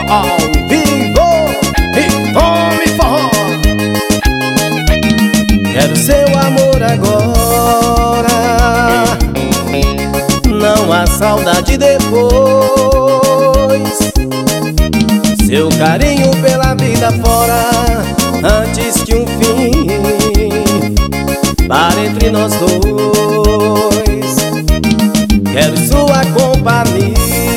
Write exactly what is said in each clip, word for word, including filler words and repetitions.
ao vivo e tome forró. Quero seu amor agora, não há saudade depois. Seu carinho pela vida fora, antes que um fim para entre nós dois. Quero sua companhia,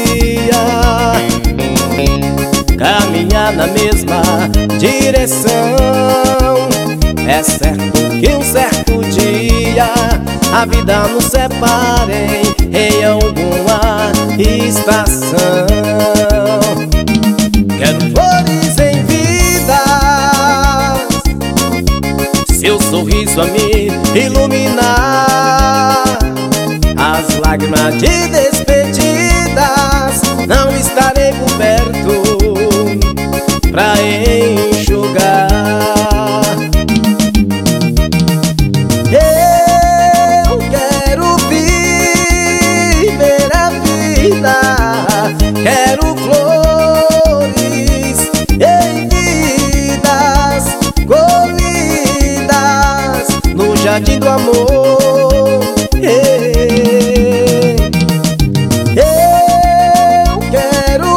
caminhar na mesma direção. É certo que um certo dia a vida nos separe em alguma estação. Quero flores em vida, seu sorriso a me iluminar. As lágrimas de despedidas não estarei por perto pra enxugar. Eu quero viver a vida, quero flores em vidas colhidas no jardim do amor. Eu quero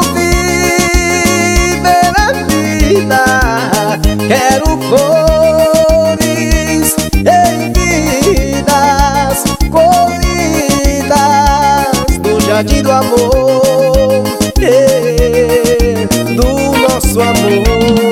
viver a vida, quero flores em vidas colhidas no jardim do amor, do nosso amor.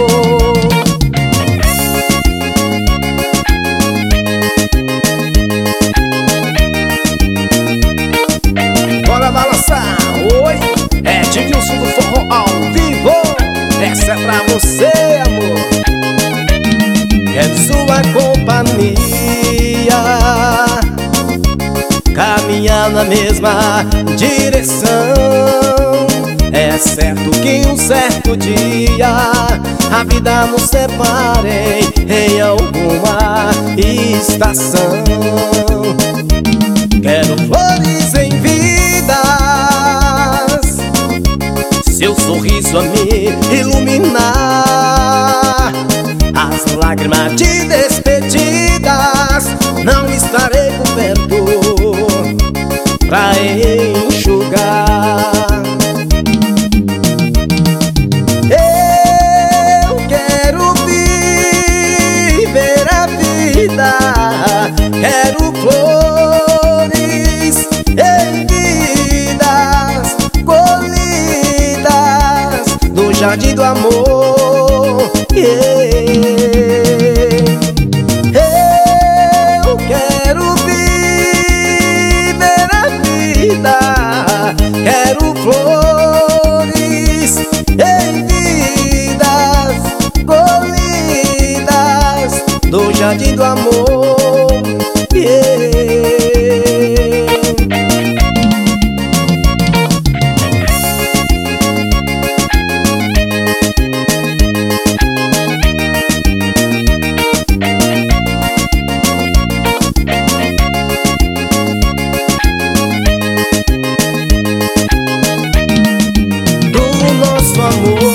Balançar, oi, é Edmilson do forró ao vivo. Essa é pra você, amor. Quero sua companhia, caminhar na mesma direção. É certo que um certo dia a vida nos separe em alguma estação. Quero flores em vidas, seu sorriso a me iluminar. As lágrimas de despedidas não estarei por perto pra enxugar. Eu quero viver a vida, quero flores em vidas colhidas no jardim do amor. Yeah. Eu quero viver a vida, quero flores em vidas colhidas no jardim do amor. Yeah. Do nosso amor.